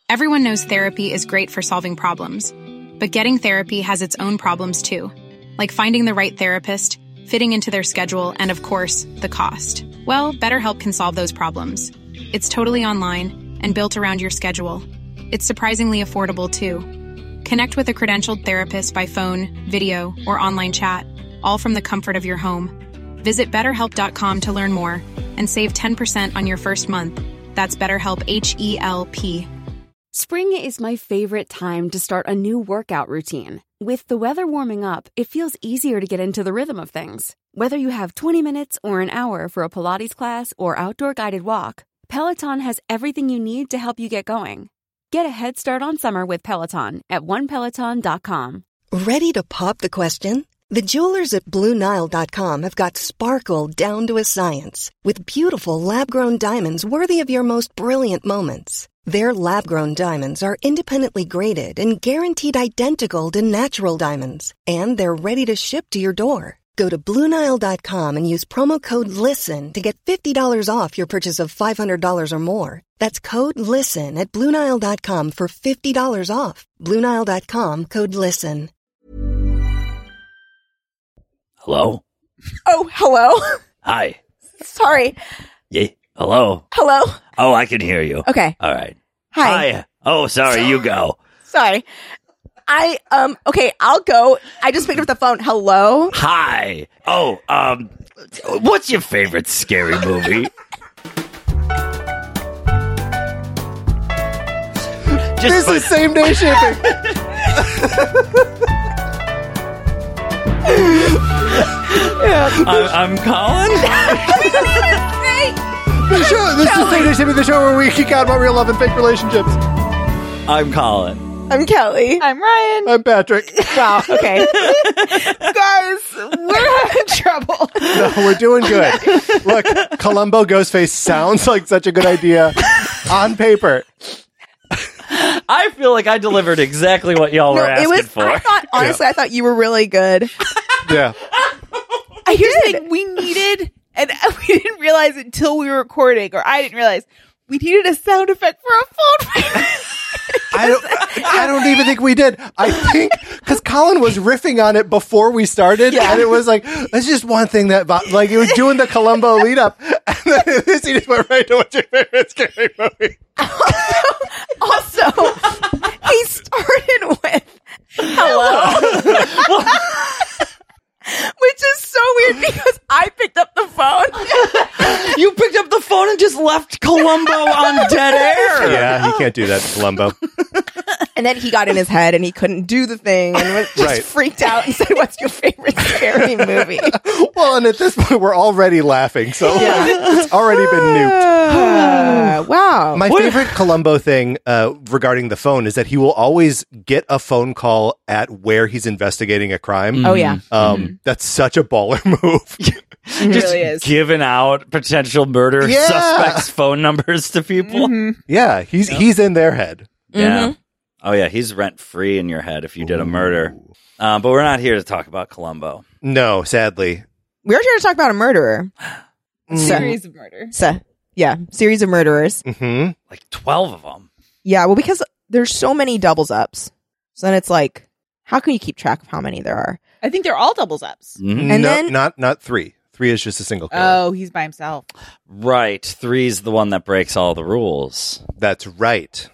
Everyone knows therapy is great for solving problems, but getting therapy has its own problems too, like finding the right therapist, fitting into their schedule, and of course, the cost. Well, BetterHelp can solve those problems. It's totally online and built around your schedule. It's surprisingly affordable too. Connect with a credentialed therapist by phone, video, or online chat, all from the comfort of your home. Visit BetterHelp.com to learn more and save 10% on your first month. That's BetterHelp, H-E-L-P. Spring is my favorite time to start a new workout routine. With the weather warming up, it feels easier to get into the rhythm of things. Whether you have 20 minutes or an hour for a Pilates class or outdoor guided walk, Peloton has everything you need to help you get going. Get a head start on summer with Peloton at onepeloton.com. Ready to pop the question? The jewelers at BlueNile.com have got sparkle down to a science with beautiful lab-grown diamonds worthy of your most brilliant moments. Their lab-grown diamonds are independently graded and guaranteed identical to natural diamonds, and they're ready to ship to your door. Go to BlueNile.com and use promo code LISTEN to get $50 off your purchase of $500 or more. That's code LISTEN at BlueNile.com for $50 off. BlueNile.com, code LISTEN. Hello? Oh, hello? Hi. Sorry. Yeah. Hello? Hello? Oh, I can hear you. Okay. All right. Hi. Oh, sorry. You go. Sorry. Okay, I'll go. I just picked up the phone. Hello? Hi. Oh, what's your favorite scary movie? This is same day shipping. I'm Colin. This is same day shipping, the show where we geek out about real love and fake relationships. I'm Colin. I'm Kelly. I'm Ryan. I'm Patrick. Wow, okay. Guys, we're having trouble. No, we're doing good. Look, Columbo Ghostface sounds like such a good idea on paper. I feel like I delivered exactly what y'all were asking for. I thought you were really good. Yeah. Here's the thing, we needed, and we didn't realize it until we were recording, or I didn't realize, we needed a sound effect for a phone. I don't even think we did. I think because Colin was riffing on it before we started, and it was like, that's just one thing that, like, it was doing the Columbo lead up, and then he just went right to what's your favorite scary movie. Also, he started with hello. Which is so weird because I picked up the phone. You picked up the phone and just left Columbo on dead air. Yeah, he can't do that, Columbo. And then he got in his head and he couldn't do the thing and was just freaked out and said, "What's your favorite scary movie?" Well, and at this point, we're already laughing, so it's already been nuked. Wow. My favorite Columbo thing regarding the phone is that he will always get a phone call at where he's investigating a crime. Oh, yeah. That's such a baller move. Just really is. Giving out potential murder suspects' phone numbers to people. Mm-hmm. Yeah, he's in their head. Yeah. Oh, yeah, he's rent-free in your head if you did a murder. But we're not here to talk about Columbo. No, sadly. We're here to talk about a murderer. Series of murder. Series of murderers. Mm-hmm. Like 12 of them. Yeah, well, because there's so many doubles ups. So then it's like, how can you keep track of how many there are? I think they're all doubles ups. Mm-hmm. And no, then not three. 3 is just a single killer. Oh, he's by himself. Right. 3's the one that breaks all the rules. That's right.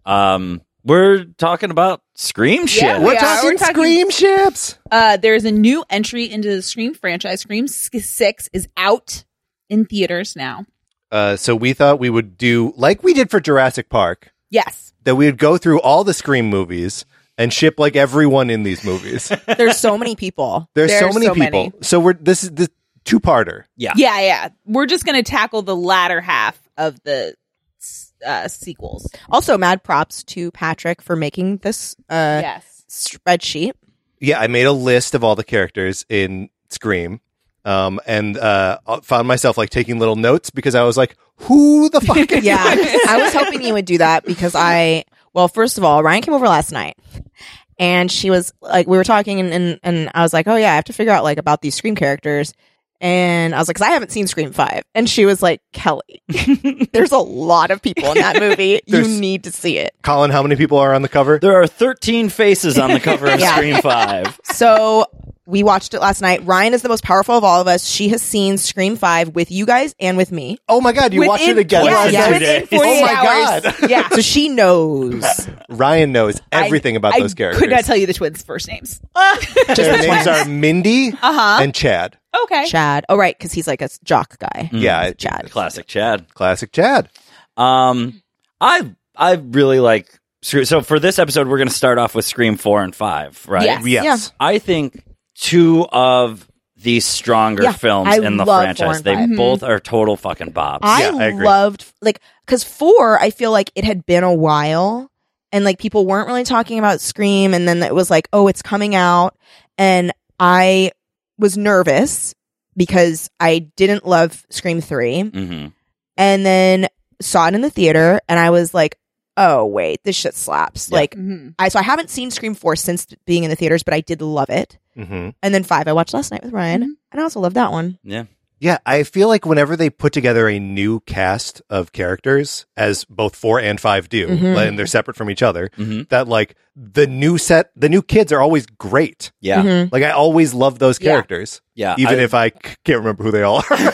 We're talking about Scream shit. Yeah, We're talking Scream ships. There's a new entry into the Scream franchise. Scream 6 is out in theaters now. So we thought we would do, like we did for Jurassic Park, Yes. that we would go through all the Scream movies and ship like everyone in these movies. there's so many people. There's so many so people. many. So this is the two-parter. Yeah. We're just going to tackle the latter half of the sequels. Also, mad props to Patrick for making this Yes. spreadsheet. Yeah, I made a list of all the characters in Scream. And found myself like taking little notes because I was like, who the fuck is Yeah, this? I was hoping you would do that because well, first of all, Ryan came over last night and she was like, we were talking and I was like, oh yeah, I have to figure out like about these Scream characters. And I was like, because I haven't seen Scream 5. And she was like, Kelly, there's a lot of people in that movie. You need to see it. Colin, how many people are on the cover? There are 13 faces on the cover of Scream 5. So we watched it last night. Ryan is the most powerful of all of us. She has seen Scream 5 with you guys and with me. Oh my God, you watched it again last night? Within 48 Oh my hours. God. Yeah. So she knows. Ryan knows everything about those characters. I could not tell you the twins' first names. Their names are Mindy and Chad. Okay. Chad. Oh, right, because he's like a jock guy. Yeah. Chad. Classic Chad. Classic Chad. I really like so for this episode we're going to start off with Scream 4 and 5, right? Yes. Yeah. I think two of the stronger films in the love franchise. 4 and 5. They both are total fucking bops. I I agree. loved, like, because 4, I feel like it had been a while and like people weren't really talking about Scream. And then it was like, oh, it's coming out. And I was nervous because I didn't love Scream 3. Mm-hmm. And then saw it in the theater and I was like, oh, wait, this shit slaps. Yeah. Like, so I haven't seen Scream 4 since being in the theaters, but I did love it. Mm-hmm. And then 5, I watched last night with Ryan, and I also loved that one. Yeah. Yeah, I feel like whenever they put together a new cast of characters, as both 4 and 5 do, and they're separate from each other, that like the new kids are always great. Yeah. Like I always love those characters. Yeah. Even if I can't remember who they all are.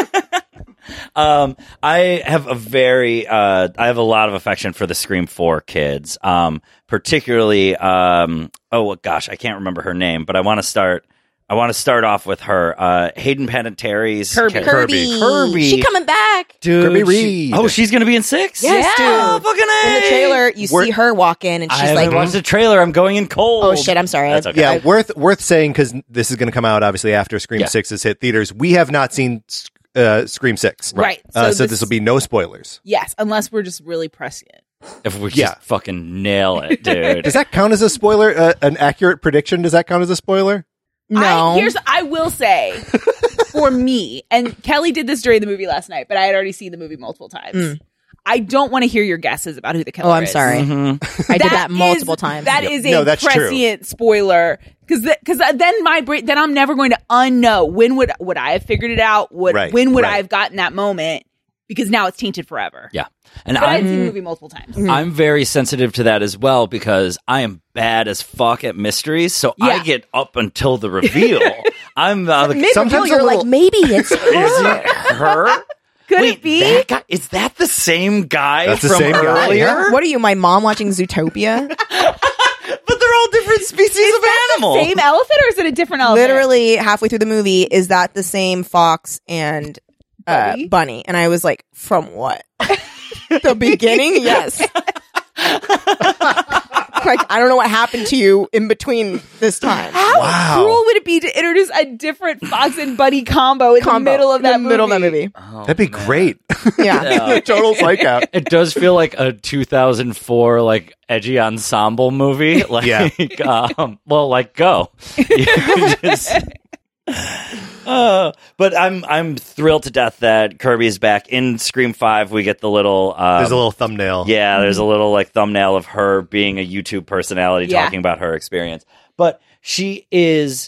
I have I have a lot of affection for the Scream 4 kids. Particularly, oh gosh, I can't remember her name, but I want to start off with her, Hayden Panettiere's Kirby. She coming back. Dude, Kirby Reed. she's gonna be in 6? Yes, dude. Oh, fucking A. In the trailer, you see her walk in, and I she's haven't like, watched the trailer. I'm going in cold. oh shit, I'm sorry. That's okay. Yeah, worth saying because this is going to come out obviously after Scream 6 has hit theaters. We have not seen Scream 6. Right. So this will be no spoilers. Yes, unless we're just really prescient. If we just fucking nail it, dude. Does that count as a spoiler? An accurate prediction? Does that count as a spoiler? no. I will say, for me, and Kelly did this during the movie last night, but I had already seen the movie multiple times. I don't want to hear your guesses about who the killer is. Oh, I'm sorry. I did that multiple times. That is No, a that's true. prescient spoiler. Because then my brain, then I'm never going to unknow. When would I have figured it out? When would I have gotten that moment? Because now it's tainted forever. Yeah. And But I've seen the movie multiple times. I'm very sensitive to that as well because I am bad as fuck at mysteries. So I get up until the reveal. I'm Mid-reveal, you're like, maybe it's her. Is it her? Could it be? That guy, is that the same guy That's the from same guy, earlier? yeah. What are you, my mom watching Zootopia? But they're all different species of animal. Same elephant, or is it a different elephant? Literally halfway through the movie, is that the same fox and bunny? And I was like, from what? The beginning? Yes. Like, I don't know what happened to you in between this time. How cruel would it be to introduce a different fox and bunny combo in the middle of that movie? Oh, That'd be great. Yeah. Total psychout. It does feel like a 2004 like edgy ensemble movie. Like, well, like go. You just- but I'm thrilled to death that Kirby is back in Scream 5. We get the little There's a little thumbnail. yeah, there's a little like thumbnail of her being a YouTube personality talking about her experience. But she is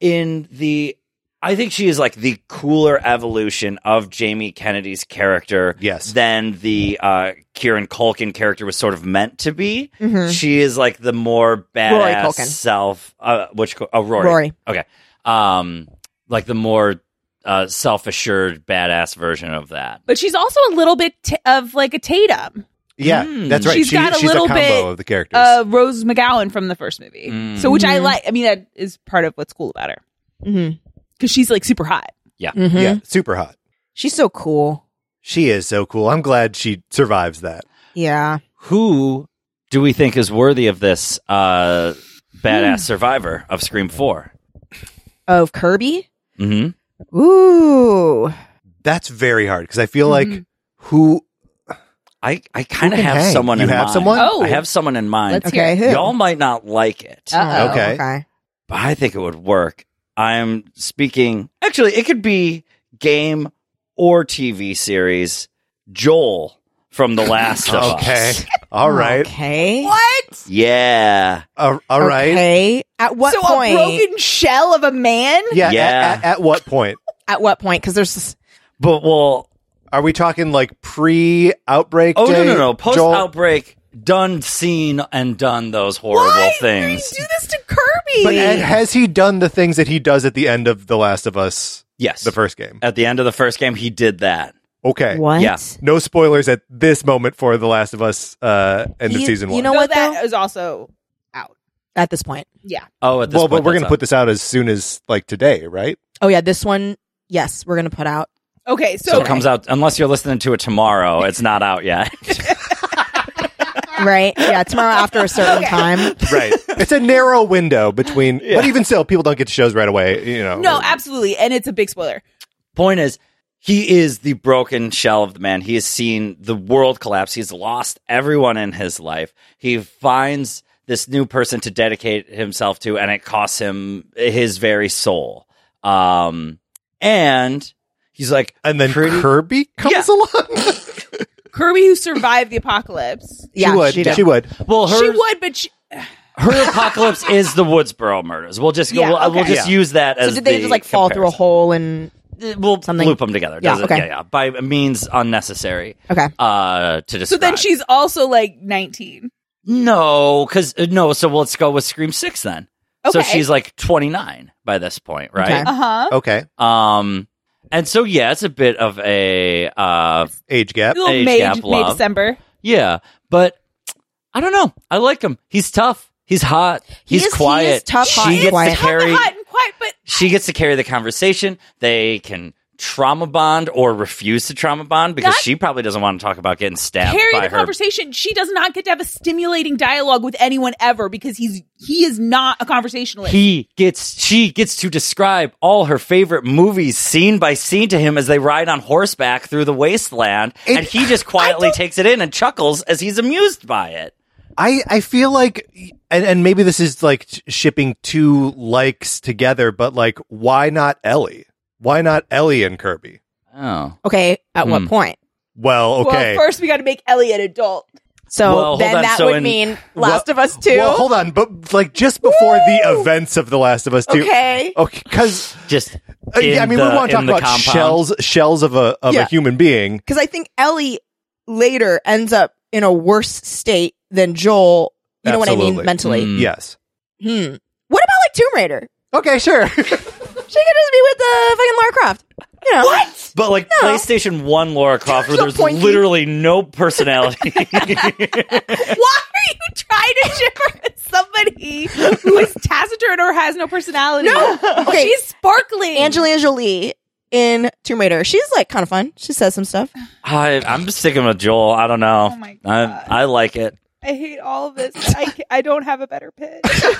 I think she is like the cooler evolution of Jamie Kennedy's character than the Kieran Culkin character was sort of meant to be. She is like the more badass self Rory. Okay. Like the more self-assured badass version of that. But she's also a little bit of like a Tatum. Yeah, that's right. She's got a little combo bit of the characters. Rose McGowan from the first movie. So which I like. I mean, that is part of what's cool about her. Because she's like super hot. Yeah. Yeah, super hot. She's so cool. She is so cool. I'm glad she survives that. Yeah. Who do we think is worthy of this badass survivor of Scream 4? Of Kirby? Mm-hmm. Ooh. That's very hard because I feel like who... I kind of can have hang? someone You in have mind. someone? Oh. I have someone in mind. Let's hear it. Who? Y'all might not like it, Uh-oh. Okay. but I think it would work. I'm speaking... Actually, it could be game or TV series. Joel from The Last of Okay. Us. All right. Okay. What? Yeah. All right. Okay. At what So point? a broken shell of a man? Yeah. Yeah. At what point? At what point? Because there's... But, well... Are we talking like pre-outbreak? Oh, no. Post-outbreak, seen and done those horrible things. Do this to Kirby. But has he done the things that he does at the end of The Last of Us? Yes. The first game. At the end of the first game, he did that. Okay. What? Yeah. No spoilers at this moment for The Last of Us end of season 1. You know what, that is also out. At this point. Yeah. Oh, at this point. But we're going to put this out as soon as, like, today, right? Oh, yeah. This one, yes, we're going to put out. Okay, So it comes out, unless you're listening to it tomorrow, it's not out yet. Right? Yeah, tomorrow after a certain time. Right. It's a narrow window between, but even still, people don't get to shows right away, you know. No, absolutely. And it's a big spoiler. Point is, he is the broken shell of the man. He has seen the world collapse. He's lost everyone in his life. He finds this new person to dedicate himself to, and it costs him his very soul. And he's like, and then Kirby comes along. Kirby, who survived the apocalypse. Yeah, she would. Well, she would, but her apocalypse is the Woodsboro murders. We'll just we'll just use that as. So did they just like fall through a hole and we'll something? Loop them together? Yeah, okay. By means unnecessary. Okay. To describe. So then she's also like 19. No, because So let's go with Scream 6 then. Okay. So she's like 29 by this point, right? Okay. Okay. And so it's a bit of a age gap. May, December. Yeah, but I don't know. I like him. He's tough. He's hot. He's quiet. He is tough, hot, she and gets quiet. to carry. Hot and quiet, but she gets to carry the conversation. They can trauma bond or refuse to trauma bond because she probably doesn't want to talk about getting stabbed carry by the her. conversation. She does not get to have a stimulating dialogue with anyone ever because he is not a conversationalist. She gets to describe all her favorite movies scene by scene to him as they ride on horseback through the wasteland, and he just quietly takes it in and chuckles as he's amused by it. I feel like, and maybe this is like shipping two likes together, but like, why not Ellie? Why not Ellie and Kirby? Oh. Okay, at what point? Well, okay. Well, first we got to make Ellie an adult. So then that would mean Last of Us 2. Well, hold on, but like just before the events of The Last of Us 2. Okay. Because just we want to talk about shells of a human being. Because I think Ellie later ends up in a worse state than Joel. You know what I mean? Mentally. Yes. What about like Tomb Raider? Okay, sure. She could just be with fucking Lara Croft. You know. What? But like PlayStation 1 Lara Croft, where there's literally no personality. Why are you trying to ship her as somebody who is taciturn or has no personality? No. Okay. She's sparkling. Angelina Jolie in Tomb Raider. She's like kind of fun. She says some stuff. I'm sticking with Joel. I don't know. Oh my God. I like it. I hate all of this. I don't have a better pitch.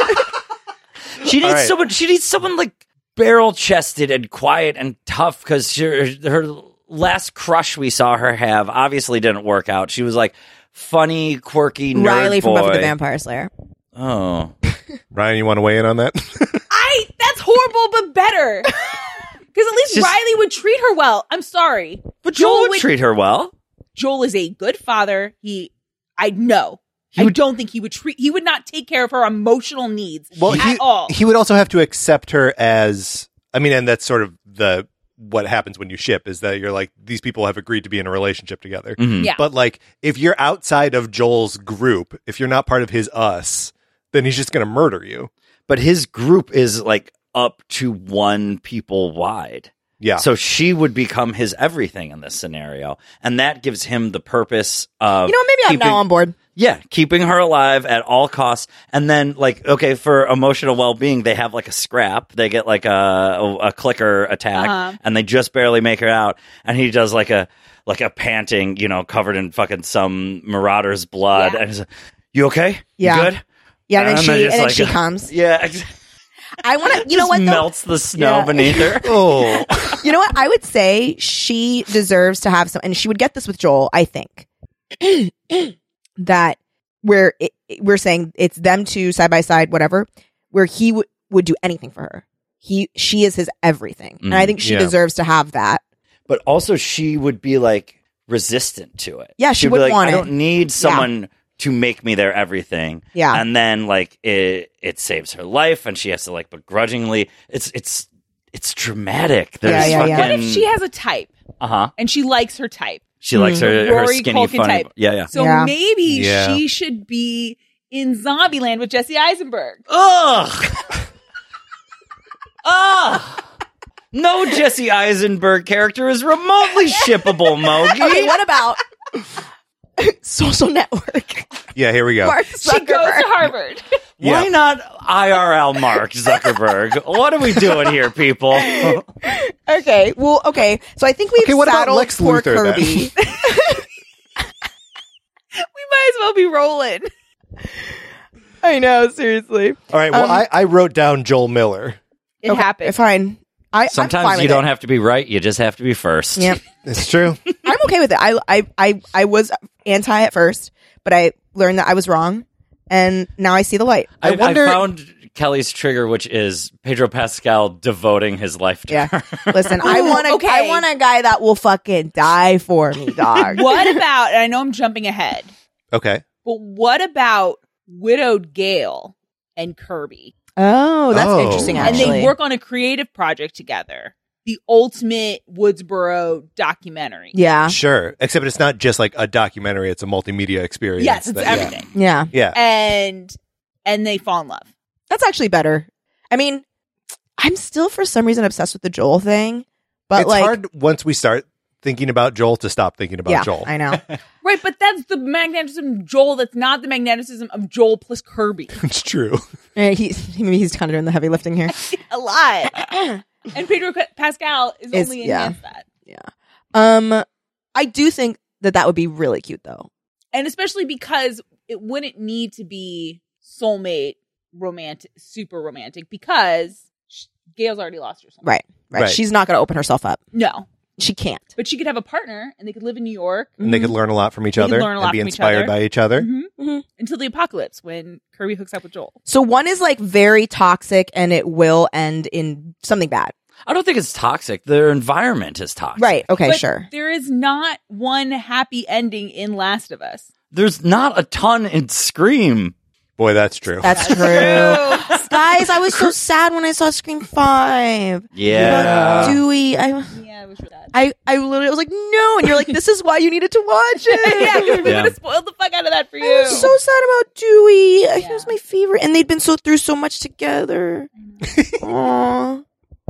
She needs someone. She needs someone like barrel-chested and quiet and tough because her last crush we saw her have obviously didn't work out. She was like funny, quirky nerd Riley from boy. Buffy the Vampire Slayer. Oh, Ryan, you want to weigh in on that? That's horrible, but better. Because at least Riley would treat her well. I'm sorry, but Joel would treat her well. Joel is a good father. I don't think he would not take care of her emotional needs at all. He would also have to accept her as, and that's sort of what happens when you ship is that you're like, these people have agreed to be in a relationship together. Mm-hmm. Yeah. But like, if you're outside of Joel's group, if you're not part of his us, then he's just going to murder you. But his group is like up to 1 people wide. Yeah. So she would become his everything in this scenario. And that gives him the purpose of... maybe I'm now on board. Yeah, keeping her alive at all costs. And then, like, okay, for emotional well-being, they have like a scrap. They get like a clicker attack, and they just barely make her out. And he does like a panting, covered in fucking some marauder's blood. Yeah. And he's like, "You okay? Yeah. You good?" Yeah, and then she comes. Yeah. I want to, you know what, though? Melts the snow beneath her. Oh. You know what? I would say she deserves to have some, and she would get this with Joel, I think. That we're saying it's them two side by side, whatever, where he would do anything for her. She is his everything. And I think she deserves to have that. But also she would be like resistant to it. Yeah, she would like, want I it. don't need someone to make me their everything. Yeah. And then like it saves her life and she has to like begrudgingly it's dramatic. Yeah, There's yeah, yeah. What if she has a type and she likes her type? She likes her Rory skinny, Culkin funny. type. Yeah. So Yeah. maybe she should be in Zombieland with Jesse Eisenberg. Ugh. Ugh. No Jesse Eisenberg character is remotely shippable, Mogi. Okay, what about Social Network? Yeah, here we go. Mark She goes to Zuckerberg. Harvard. Why not IRL Mark Zuckerberg? What are we doing here, people? Okay, well, okay. So I think we've Okay, what about saddled Lex for Luthor, then? Kirby. We might as well be rolling. I know, seriously. All right, well, I wrote down Joel Miller. It happened. Fine. I'm fine Sometimes with you don't it. have to be right. You just have to be first. Yep. It's true. I'm okay with it. I was anti at first, but I learned that I was wrong, and now I see the light. I wonder- I found Kelly's trigger, which is Pedro Pascal devoting his life to Yeah. her. Listen, I want okay. I want a guy that will fucking die for me, dog. What about, and I know I'm jumping ahead, Okay. but what about Widowed Gale and Kirby? Oh, that's Oh. interesting. And Actually, they work on a creative project together. The ultimate Woodsboro documentary. Yeah. Sure. Except it's not just like a documentary, it's a multimedia experience. Yes, it's that- everything. Yeah. Yeah. And they fall in love. That's actually better. I mean, I'm still for some reason obsessed with the Joel thing, but It's like, hard once we start thinking about Joel to stop thinking about yeah, Joel. I know. Right, but that's the magnetism of Joel. That's not the magnetism of Joel plus Kirby. It's true. Maybe he's kind of doing the heavy lifting here. A lot. And Pedro Pascal is only yeah. enhanced that. Yeah. I do think that would be really cute though. And especially because it wouldn't need to be soulmate romantic, super romantic, because Gail's already lost her soulmate. Right. Right. She's not going to open herself up. No. She can't. But she could have a partner and they could live in New York And they could learn a lot from each They could other learn a lot and be from each inspired other. by each other. until the apocalypse when Kirby hooks up with Joel. So one is like very toxic and it will end in something bad. I don't think it's toxic. Their environment is toxic. Right. Okay, But sure. there is not one happy ending in Last of Us. There's not a ton in Scream. Boy, that's true. That's true. Guys, I was so sad when I saw Scream 5. Yeah. Dewey, Yeah, I wish for that. I literally was like, no. And you're like, this is why you needed to watch it. Yeah, because we Yeah. would have spoiled the fuck out of that for you. I was so sad about Dewey. He was my favorite. And they'd been through so much together. Aww.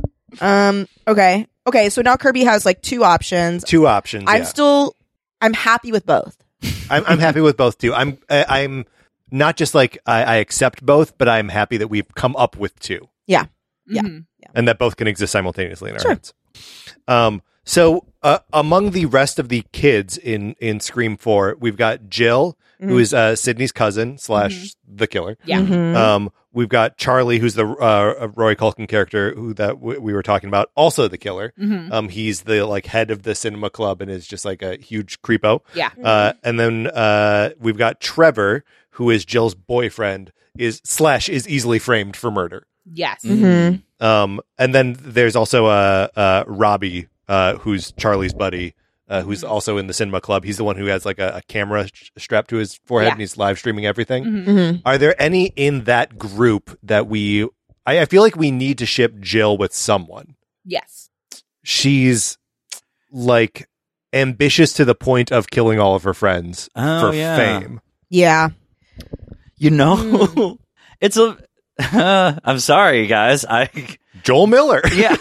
Okay. Okay, so now Kirby has like two options. Two options. I'm happy with both. I'm happy with both too. I'm not just like I accept both, but I'm happy that we've come up with two. Yeah. Yeah. Mhm. And that both can exist simultaneously in our Sure. heads. So among the rest of the kids in Scream 4, we've got Jill, who is Sydney's cousin / the killer. Yeah. Mm-hmm. We've got Charlie, who's the Rory Culkin character who that we were talking about, also the killer. Mm-hmm. He's the like head of the cinema club and is just like a huge creepo. Yeah. And then we've got Trevor, who is Jill's boyfriend, is easily framed for murder. Yes. Mm-hmm. And then there's also Robbie, who's Charlie's buddy, who's also in the cinema club. He's the one who has like a camera strapped to his forehead Yeah. and he's live streaming everything. Mm-hmm. Are there any in that group that I feel like we need to ship Jill with someone? Yes. She's like ambitious to the point of killing all of her friends Oh, for yeah. fame. Yeah. You know, it's a. I'm sorry, guys. Joel Miller. Yeah.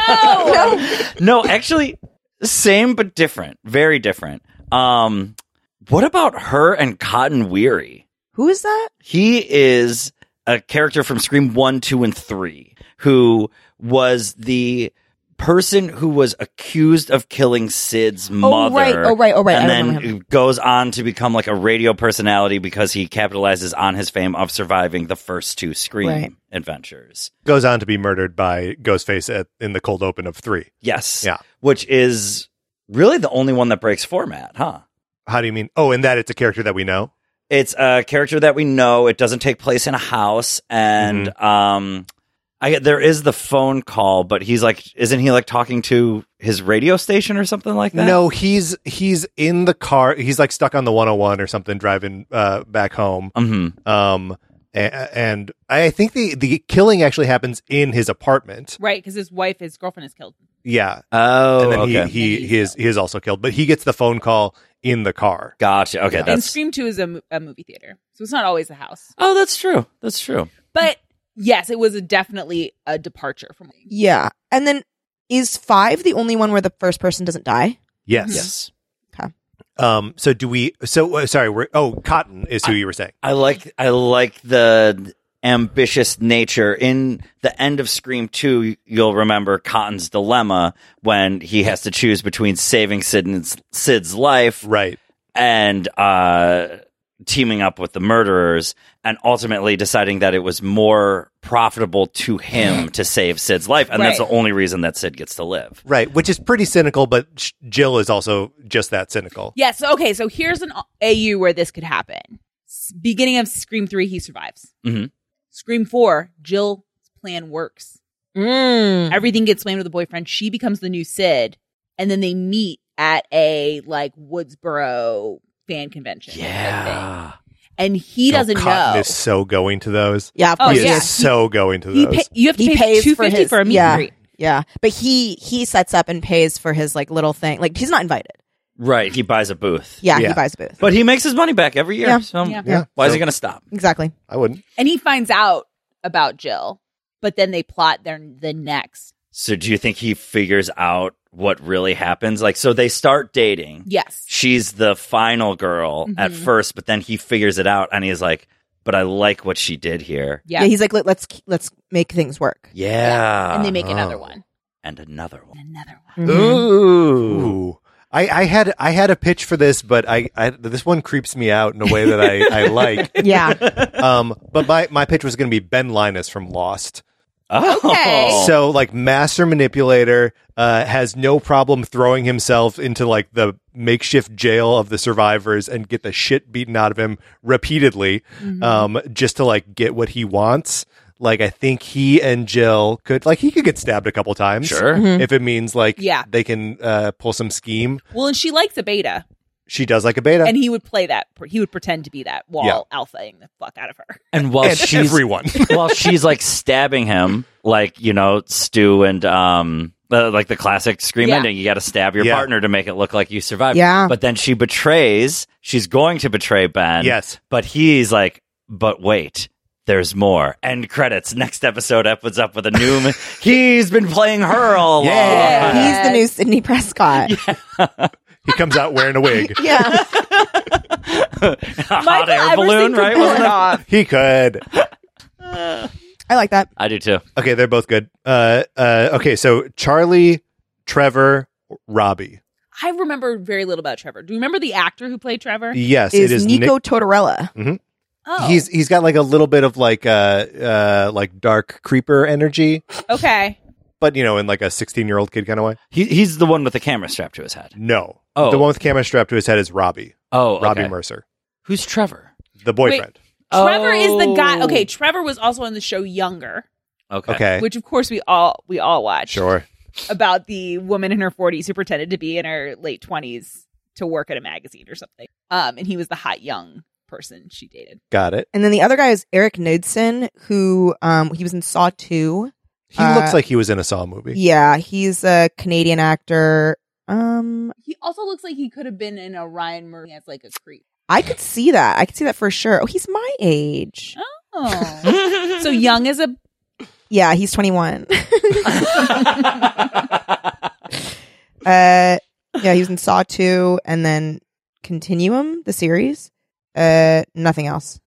No, actually, same but different. Very different. What about her and Cotton Weary? Who is that? He is a character from Scream 1, 2, and 3 who was the person who was accused of killing Sid's mother. Oh, right. I And remember then goes on to become like a radio personality because he capitalizes on his fame of surviving the first two Scream Right. adventures. Goes on to be murdered by Ghostface in the cold open of 3. Yes. Yeah. Which is really the only one that breaks format, huh? How do you mean? Oh, and that it's a character that we know? It's a character that we know. It doesn't take place in a house, and there is the phone call, but he's like, isn't he like talking to his radio station or something like that? No, he's in the car. He's like stuck on the 101 or something, driving back home. Mm-hmm. And I think the killing actually happens in his apartment. Right, because his girlfriend is killed. Yeah. Oh, and then okay. he is also killed, but he gets the phone call in the car. Gotcha. Okay, And Scream 2 is a movie theater, so it's not always the house. Oh, that's true. That's true. But yes, it was definitely a departure from. Yeah. And then is 5 the only one where the first person doesn't die? Yes. Yes. So do we? So sorry. Cotton is who you were saying. I like the ambitious nature in the end of Scream 2. You'll remember Cotton's dilemma when he has to choose between saving Sid's life, right, and teaming up with the murderers, and ultimately deciding that it was more profitable to him to save Sid's life, and that's the only reason that Sid gets to live. Right, which is pretty cynical, but Jill is also just that cynical. Yes. Okay. So here's an AU where this could happen. Beginning of Scream 3, he survives. Mm-hmm. Scream 4, Jill's plan works. Everything gets blamed with the boyfriend. She becomes the new Sid, and then they meet at a Woodsboro fan convention. Yeah. And he doesn't Cotton know. is so going to those. Yeah, of Oh, course. He is so going to those. You have to He pay pays for $250 his for a meet and greet. Yeah, but he sets up and pays for his little thing. He's not invited. Right. He buys a booth. Yeah, Yeah. he buys a booth. But he makes his money back every year. Yeah. So Yeah. why is he going to stop? Exactly. I wouldn't. And he finds out about Jill, but then they plot the next. So do you think he figures out what really happens? So they start dating. Yes. She's the final girl at first, but then he figures it out and he's like, but I like what she did here. Yeah. Yeah, he's like, let's make things work. Yeah. And they make another one. And another one. Another one. Ooh. I had a pitch for this, but this one creeps me out in a way that I like. Yeah. But my pitch was going to be Ben Linus from Lost. Oh. Okay. So master manipulator has no problem throwing himself into the makeshift jail of the survivors and get the shit beaten out of him repeatedly, just to get what he wants. I think he and Jill could he could get stabbed a couple times. Sure. If it means they can pull some scheme. Well, and she likes a beta. She does like a beta. And he would play that. He would pretend to be that while alphaing the fuck out of her. And while she's everyone. while she's stabbing him, Stu and the classic Scream ending, you got to stab your partner to make it look like you survived. Yeah. But then she betrays. She's going to betray Ben. Yes. But he's like, but wait. There's more. End credits. Next episode opens up with a new. He's been playing her all along. Yeah. He's the new Sidney Prescott. He comes out wearing a wig. Yeah. Hot air balloon, right? Wasn't it? He could. I like that. I do too. Okay, they're both good. Okay, so Charlie, Trevor, Robbie. I remember very little about Trevor. Do you remember the actor who played Trevor? Yes, Is it is Nico Nick. Tortorella. Mm-hmm. Oh. He's got a little bit of dark creeper energy, Okay. but in a 16-year-old kid kind of way. He's the one with the camera strapped to his head. No. Oh. The one with the camera strapped to his head is Robbie. Oh, okay. Robbie Mercer. Who's Trevor? The boyfriend. Trevor is the guy. Oh. Okay, Trevor was also on the show Younger, Okay. which of course we all watched. Sure. About the woman in her 40s who pretended to be in her late 20s to work at a magazine or something. And he was the hot young person she dated. Got it. And then the other guy is Eric Knudsen, who he was in Saw 2. He looks like he was in a Saw movie. Yeah, he's a Canadian actor. He also looks like he could have been in a Ryan Murphy as a creep. I could see that. I could see that for sure. Oh, he's my age. Oh. So young as a... Yeah, he's 21. Yeah, he was in Saw 2 and then Continuum, the series. Nothing else.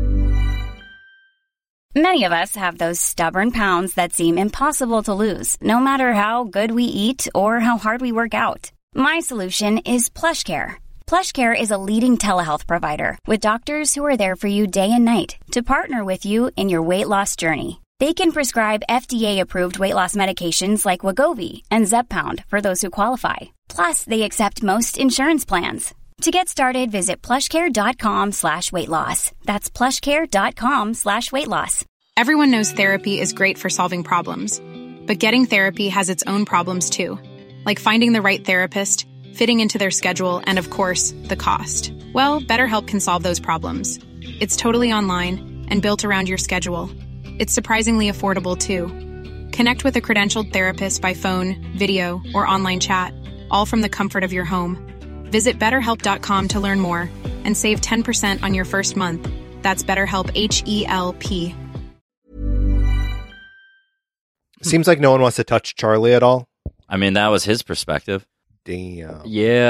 Many of us have those stubborn pounds that seem impossible to lose, no matter how good we eat or how hard we work out. My solution is PlushCare. PlushCare is a leading telehealth provider with doctors who are there for you day and night to partner with you in your weight loss journey. They can prescribe FDA-approved weight loss medications like Wegovy and Zepbound for those who qualify. Plus, they accept most insurance plans. To get started, visit plushcare.com/weightloss. That's plushcare.com/weightloss. Everyone knows therapy is great for solving problems, but getting therapy has its own problems too, like finding the right therapist, fitting into their schedule, and of course, the cost. Well, BetterHelp can solve those problems. It's totally online and built around your schedule. It's surprisingly affordable, too. Connect with a credentialed therapist by phone, video, or online chat, all from the comfort of your home. Visit BetterHelp.com to learn more and save 10% on your first month. That's BetterHelp, H-E-L-P. Seems like no one wants to touch Charlie at all. I mean, that was his perspective. Damn.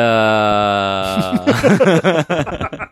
Yeah.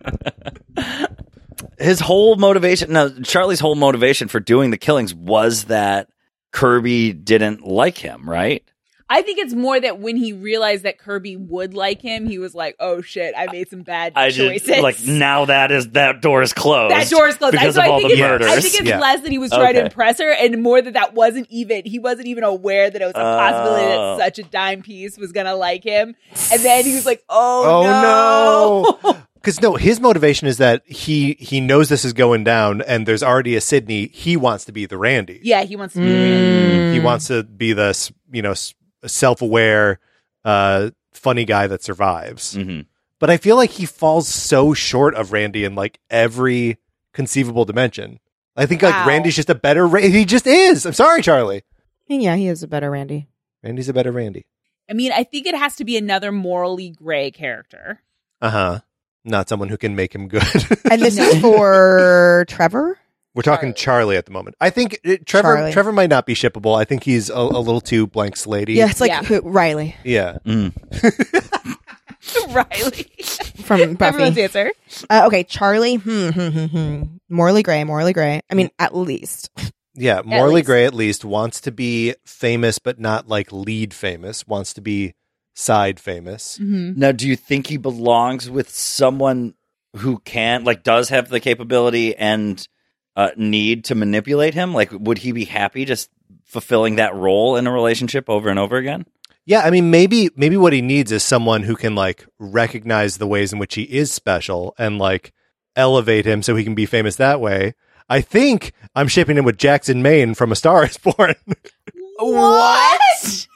His whole motivation, Charlie's whole motivation for doing the killings was that Kirby didn't like him, right? I think it's more that when he realized that Kirby would like him, he was like, "Oh shit, I made some bad choices." Now that door is closed. That door is closed because of all the murders. I think it's less that he was trying to impress her, and more that he wasn't even aware that it was a possibility that such a dime piece was gonna like him, and then he was like, "Oh no." Because his motivation is that he knows this is going down, and there's already a Sydney. He wants to be the Randy. Yeah, he wants to be the Randy. He wants to be the self-aware, funny guy that survives. Mm-hmm. But I feel like he falls so short of Randy in like every conceivable dimension. I think like Randy's just a better. He just is. I'm sorry, Charlie. Yeah, he is a better Randy. Randy's a better Randy. I mean, I think it has to be another morally gray character. Not someone who can make him good. And this is for Trevor? We're talking Charlie at the moment. I think Trevor might not be shippable. I think he's a little too blank slatey. Yeah, it's like Riley. Yeah. Riley. From Buffy. Everyone's answer. Okay, Charlie. Morally gray. I mean, at least. Yeah, morally gray at least. Wants to be famous, but not like lead famous. Wants to be side famous. Mm-hmm. Now, do you think he belongs with someone who does have the capability and need to manipulate him? Like, would he be happy just fulfilling that role in a relationship over and over again? Yeah, I mean, maybe what he needs is someone who can like recognize the ways in which he is special and like elevate him so he can be famous that way. I think I'm shipping him with Jackson Maine from A Star Is Born. What?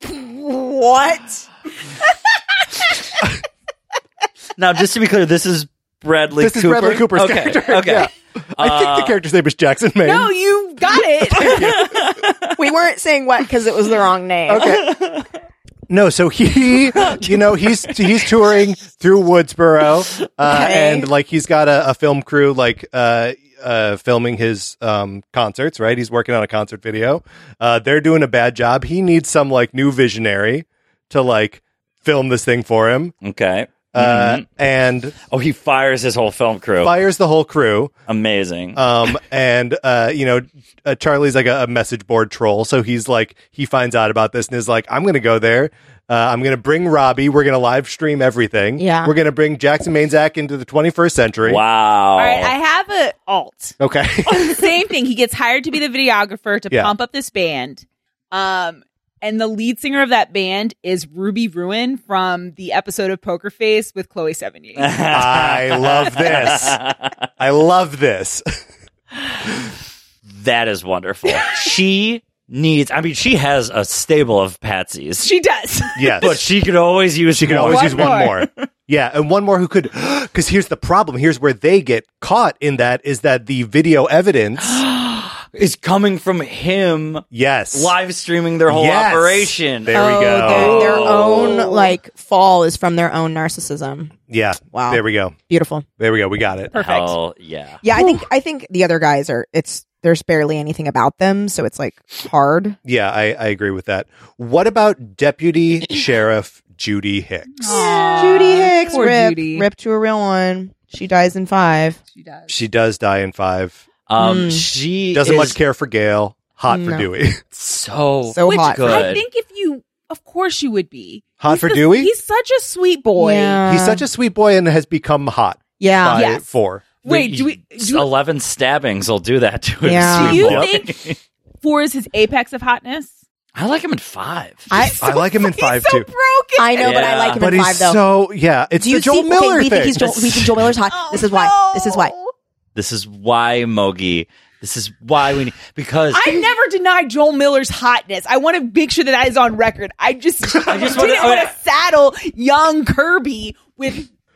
Now, just to be clear, this is Bradley Cooper. This is Bradley Cooper's character. Okay. Yeah. I think the character's name is Jackson Maine. No, you got it. We weren't saying what because it was the wrong name. Okay. No, so he's touring through Woodsboro, and like he's got a film crew filming his concerts. Right, he's working on a concert video. They're doing a bad job. He needs some like new visionary to like film this thing for him. Okay. And he fires his whole film crew. Fires the whole crew. Amazing. And Charlie's like a message board troll, so he's like he finds out about this and is like, I'm going to go there. I'm going to bring Robbie. We're going to live stream everything. Yeah. We're going to bring Jackson Mainzak into the 21st century. Wow. All right, I have an alt. Okay. Same thing. He gets hired to be the videographer to pump up this band. And the lead singer of that band is Ruby Ruin from the episode of Poker Face with Chloe Sevigny. I love this. That is wonderful. She has a stable of patsies. She does. Yes. But she could always use one more. Yeah, and one more who could, because here's the problem. Here's where they get caught in that is that the video evidence is coming from him. Yes. Live streaming their whole operation. There we go. Their own fall is from their own narcissism. Yeah. Wow. There we go. Beautiful. There we go. We got it. Perfect. Hell yeah. Yeah, I think the other guys there's barely anything about them, so it's like hard. Yeah, I agree with that. What about Deputy Sheriff Judy Hicks? Judy Hicks, Poor Judy. rip to a real one. She dies in 5. She does die in 5. She doesn't much care for Gail. Hot for No. Dewey. So hot. good. I think of course you would be. Hot for Dewey? He's such a sweet boy. Yeah. He's such a sweet boy and has become hot Yeah. by Yes. 4. Wait, do 11 stabbings will do that to him. Yeah. you think 4 is his apex of hotness? I like him in 5. I like him in 5 He's so too. broken. I know, but I like him But in he's 5 though. so it's Do you the Joel see, Miller we thing. think Joel Miller's hot. Oh, This is why. no. This is why. This is why, Mogi. This is why we need, because I never denied Joel Miller's hotness. I want to make sure that is on record. I just didn't want to saddle young Kirby with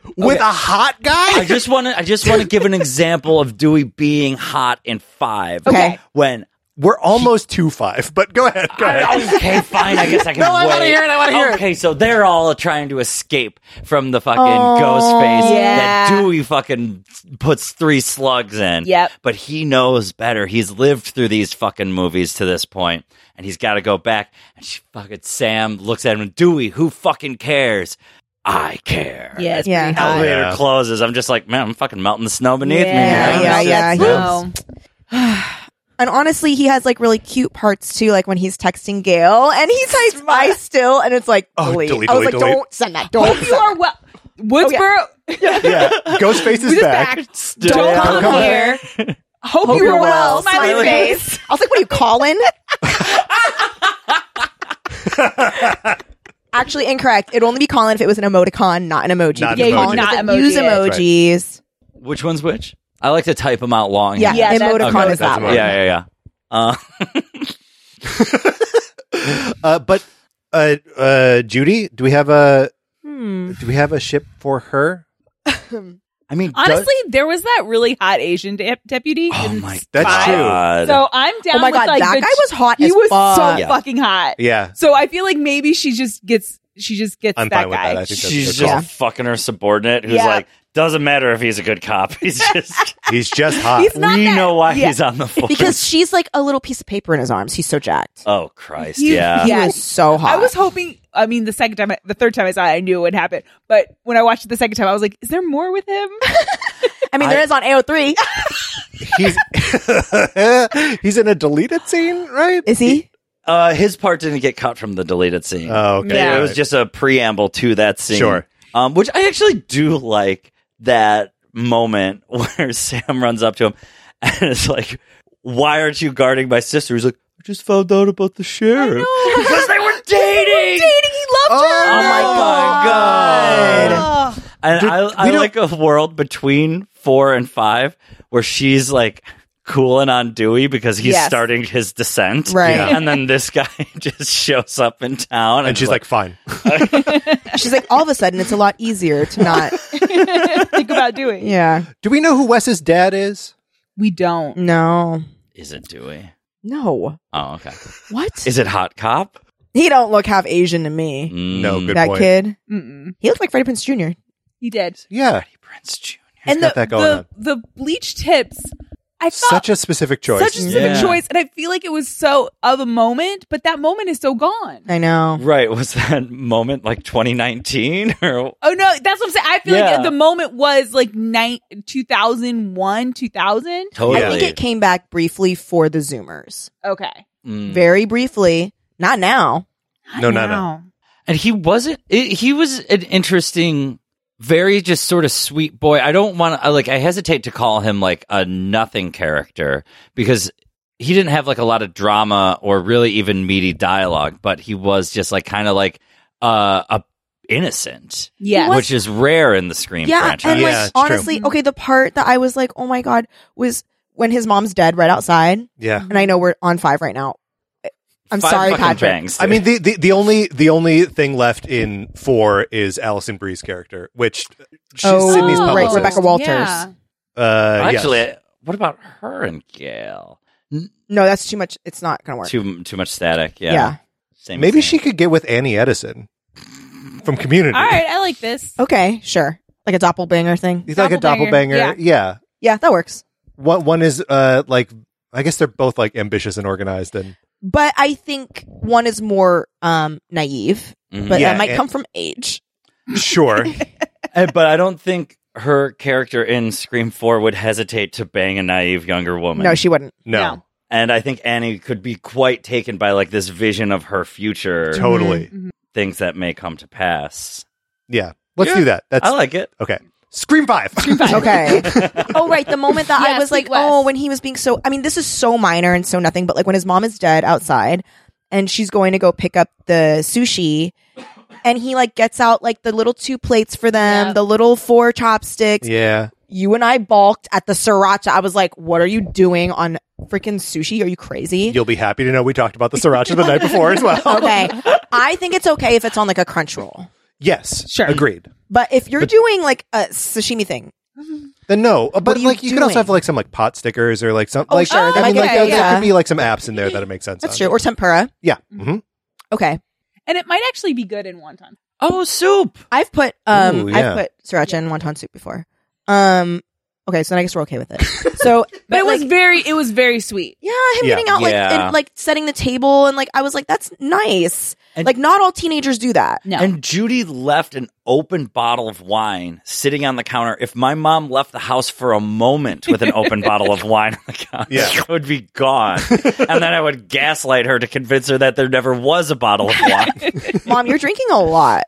with a hot guy. I just want to give an example of Dewey being hot in 5. Okay. When We're almost 2-5, but go ahead. okay, fine. I guess I can. No, I wait. want to hear it. I want to hear it. Okay, so they're all trying to escape from the fucking ghost face that Dewey fucking puts 3 slugs in. Yep. But he knows better. He's lived through these fucking movies to this point, and he's got to go back. And Sam looks at him. Dewey, who fucking cares? I care. Yeah, it's Yeah. pretty hot. Elevator Yeah. closes. I'm just like, man, I'm fucking melting the snow beneath me. Yeah. No. And honestly, he has like really cute parts too, like when he's texting Gail and he types "I still," and it's like, delete. delete, I was like, delete. don't send that. Don't. Hope you are well. Woodsboro, Yeah, Ghostface is back. don't come here. Hope you are well. Smiley face. I was like, what are you calling? Actually, incorrect. It'd only be Colin if it was an emoticon, not an emoji. Not an Because emoji. Colin Not doesn't emoji. use That's right. emojis. Which one's which? I like to type them out long. Yeah, Yeah, that's- emoticon okay, is that that's one. Yeah. But Judy, do we have a ship for her? I mean, Honestly, there was that really hot Asian deputy. oh in my That's Five. true. God. So I'm down Oh my with God, like that the- guy was hot He as was fuck. so Yeah. fucking hot. Yeah, So I feel like maybe she just gets I'm that fine with guy. that. I think she's that's just good. fucking her subordinate who's Yeah. like, doesn't matter if he's a good cop. He's just, He's just hot. He's not we that- know why yeah. he's on the force. Because she's like a little piece of paper in his arms. He's so jacked. Oh, Christ. He- Yeah. He Yeah. was so hot. I was hoping. I mean, the third time I saw it, I knew it would happen. But when I watched it the second time, I was like, "Is there more with him?" I mean, there is on AO3. He's in a deleted scene, right? Is he? His part didn't get cut from the deleted scene. Oh, okay. Yeah. It was just a preamble to that scene. Sure. Which I actually do like that moment where Sam runs up to him and is like, why aren't you guarding my sister? He's like, I just found out about the sheriff. Because they were dating! He loved her. Oh my God. And Dude, I we don't- like a world between 4 and 5 where she's like cooling on Dewey because he's Yes. starting his descent. Right. Yeah. And then this guy just shows up in town. And she's like, fine. She's like, all of a sudden, it's a lot easier to not. Think about doing. Yeah. Do we know who Wes's dad is? We don't. No. is it Dewey? No. Oh, okay. What? Is it Hot Cop? He don't look half Asian to me. No, good That point. kid. Mm-mm. He looked like Freddie Prinze Jr. He did. Yeah, Prince Jr. he's And got that going on. the bleach tips. I thought Such a specific choice. such a specific Yeah. choice, and I feel like it was so of a moment, but that moment is so gone. I know. Right. Was that moment like 2019? Or Oh no, that's what I'm saying. I feel Yeah. like the moment was like 2001, 2000. totally. I think it came back briefly for the Zoomers. Okay. Mm. Very briefly. Not now. No. And he wasn't. He was an interesting, very just sort of sweet boy. I don't want to I hesitate to call him like a nothing character because he didn't have like a lot of drama or really even meaty dialogue. But he was just like kind of like a innocent, Yeah. which is rare in the Scream Yeah. franchise. And Yeah, like, it's true. honestly, okay, the part that I was like, oh my God, was when his mom's dead right outside. Yeah. And I know we're on 5 right now. I'm 5 sorry, fucking Patrick. bangs, I dude. mean, the only thing left in 4 is Alison Brie's character, which she's Sydney's right, publicist. Rebecca Walters. Yeah. actually, yes. what about her and Gail? No, that's too much. It's not going to work. Too much static. Yeah. Yeah. Same. Maybe same. she could get with Annie Edison from Community. All right, I like this. Okay, sure. Like a doppelganger thing. He's like a Doppelganger, doppelganger. Yeah. Yeah, that works. One is like, I guess they're both like ambitious and organized, and But I think one is more naive, Mhm. but Yeah, that might and- come from age. sure. But I don't think her character in Scream 4 would hesitate to bang a naive younger woman. No, she wouldn't. No, And I think Annie could be quite taken by like this vision of her future, totally. things that may come to pass. Yeah. Let's Yeah. do that. That's I like it. okay. Scream 5. Okay. Oh, right. The moment that I Yeah, was like, Sweet West. oh, when he was being so, I mean, this is so minor and so nothing, but like when his mom is dead outside and she's going to go pick up the sushi and he like gets out like the little 2 plates for them, Yeah. the little 4 chopsticks. Yeah. You and I balked at the sriracha. I was like, what are you doing on freaking sushi? Are you crazy? You'll be happy to know we talked about the sriracha the night before as well. Okay. I think it's okay if it's on like a crunch roll. Yes. Sure. Agreed. But if you're doing like a sashimi thing, Then no. But are you like you could also doing? have like some like pot stickers or like some Oh, like sure. I That mean might like get- there yeah. could be like some apps in there that it makes sense. that's on. true. Or tempura. Yeah. Mm-hmm. Okay. And it might actually be good in wonton. Oh, soup. I've put Ooh, yeah. I've put sriracha in wonton soup before. Okay, so then I guess we're okay with it. So, But it was like, it was very sweet. yeah, him Yeah. getting out like Yeah. and like setting the table and like I was like, that's nice. And- like not all teenagers do that. No. And Judy left an open bottle of wine sitting on the counter. If my mom left the house for a moment with an open bottle of wine on the counter, it would be gone. And then I would gaslight her to convince her that there never was a bottle of wine. Mom, you're drinking a lot.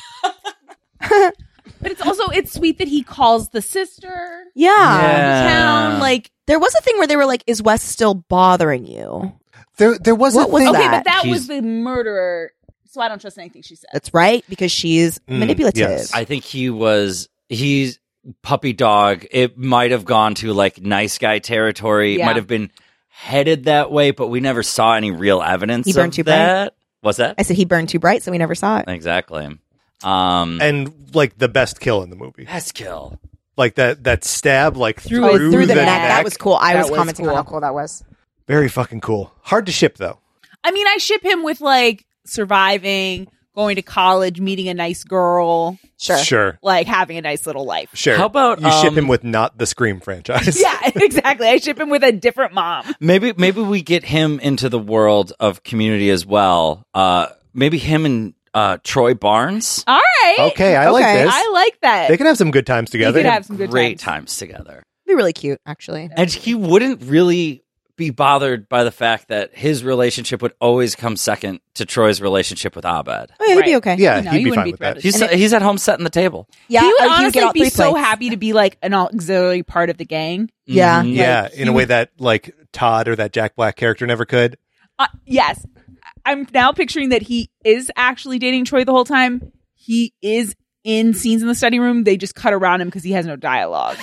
But it's sweet that he calls the sister Yeah. town. Like, There was a thing where they were like, is Wes still bothering you? There was What a was thing. that? okay, but that He's- was the murderer. So I don't trust anything she said. That's right, because she's manipulative. yes. I think he's puppy dog. It might have gone to like nice guy territory. It Yeah. might have been headed that way, but we never saw any real evidence He burned of too bright. that. What's that? I said he burned too bright, so we never saw it. Exactly. And like the best kill in the movie. Best kill. Like that stab like through, Oh, through the neck. neck. That was cool. I That was was commenting on cool. how cool that was. Very fucking cool. Hard to ship though. I mean, I ship him with like surviving, going to college, meeting a nice girl, Sure. like having a nice little life. Sure. How about, you ship him with not the Scream franchise? Yeah, exactly. I ship him with a different mom. Maybe we get him into the world of Community as well. Maybe him and Troy Barnes. All right. Okay, I like Okay. this. I like that. They can have some good times We together. could have some good Great times. times together. It'd be really cute, actually. And he wouldn't really be bothered by the fact that his relationship would always come second to Troy's relationship with Abed. Oh, yeah, he'd be Right. okay. Yeah, No, he'd he be wouldn't fine be with that. threatened. He's at home setting the table. Yeah, he would get honestly all be 3 so plates. happy to be like an auxiliary part of the gang. Yeah. Mhm. Yeah, Like, in a way that like Todd or that Jack Black character never could. Yes. I'm now picturing that he is actually dating Troy the whole time. He is in scenes in the study room. They just cut around him because he has no dialogue.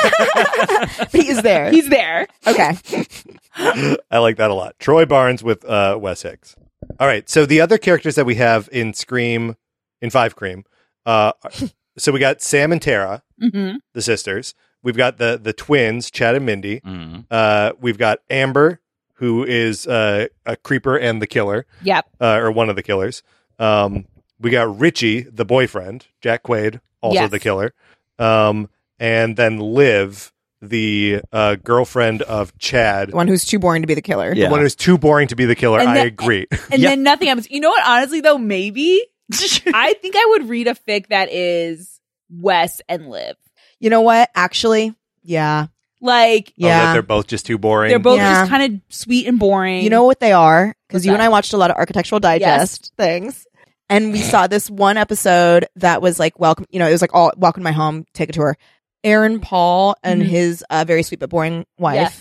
He is there. He's there. okay. I like that a lot. Troy Barnes with Wes Hicks. All right, so the other characters that we have in Scream, in Five Cream, so we got Sam and Tara, Mm-hmm. the sisters. We've got the twins, Chad and Mindy. Mhm. We've got Amber, who is a creeper and the killer, Yep. or one of the killers. We got Richie, the boyfriend, Jack Quaid, also Yes. the killer. And then Liv, the girlfriend of Chad, The one who's too boring to be the killer. Yeah. the one who's too boring to be the killer. And I then- agree. And Yep. then nothing happens. You know what? Honestly, though, maybe I think I would read a fic that is Wes and Liv. You know what? Actually, yeah. Like, Oh, that Yeah. they're both just too boring. they're both Yeah. just kind of sweet and boring. You know what they are? Because What's you and that? I watched a lot of Architectural Digest things. And we saw this one episode that was like, welcome, it was like, all welcome to my home, take a tour. Aaron Paul and Mhm. his very sweet but boring wife.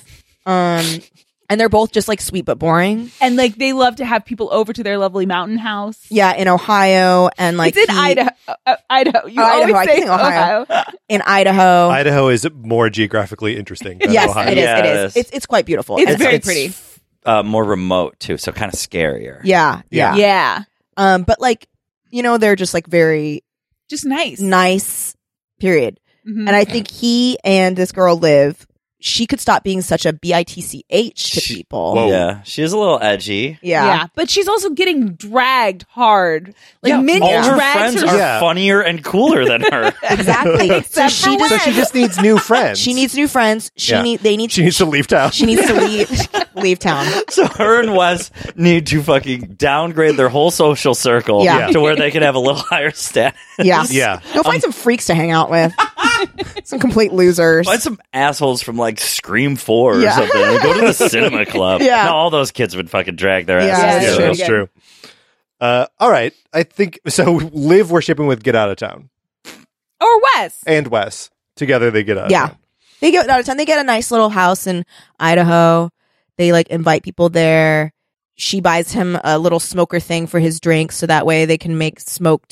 And they're both just like sweet but boring. And like, they love to have people over to their lovely mountain house. Yeah, in Ohio and like it's in Idaho. Idaho. You Idaho. always I say keep saying Ohio. Ohio. In Idaho. Idaho is more geographically interesting than Yes, Ohio. it is. Yeah, It it is. is. It's quite beautiful. It's very pretty. More remote too, so kind of scarier. Yeah, yeah. Yeah. But like, they're just like very Just nice. nice. Period. Mhm. And I think he and this girl Liv, she could stop being such a bitch to people. Whoa. Yeah, she is a little edgy. Yeah. But she's also getting dragged hard. Like, Yeah. Mindy All her drags friends her. are Yeah. funnier and cooler than her. Exactly. so Except she for does. So she just needs new friends. She needs new friends. Yeah. They need. She needs to leave town. She needs to leave town. So her and Wes need to fucking downgrade their whole social circle Yeah. to where they can have a little higher status. Yeah. Yeah. Go find some freaks to hang out with. Some complete losers. Find some assholes from like Scream 4 or Yeah. something. And go to the cinema club. Yeah. No, all those kids would fucking drag their Yeah, asses. Yeah, true. that's true. All right. I think so. Liv, we're shipping with Get Out of Town Or Wes. and Wes. Together they get out. Yeah. Of town. They get out of town. They get a nice little house in Idaho. They like invite people there. She buys him a little smoker thing for his drink, so that way they can make smoked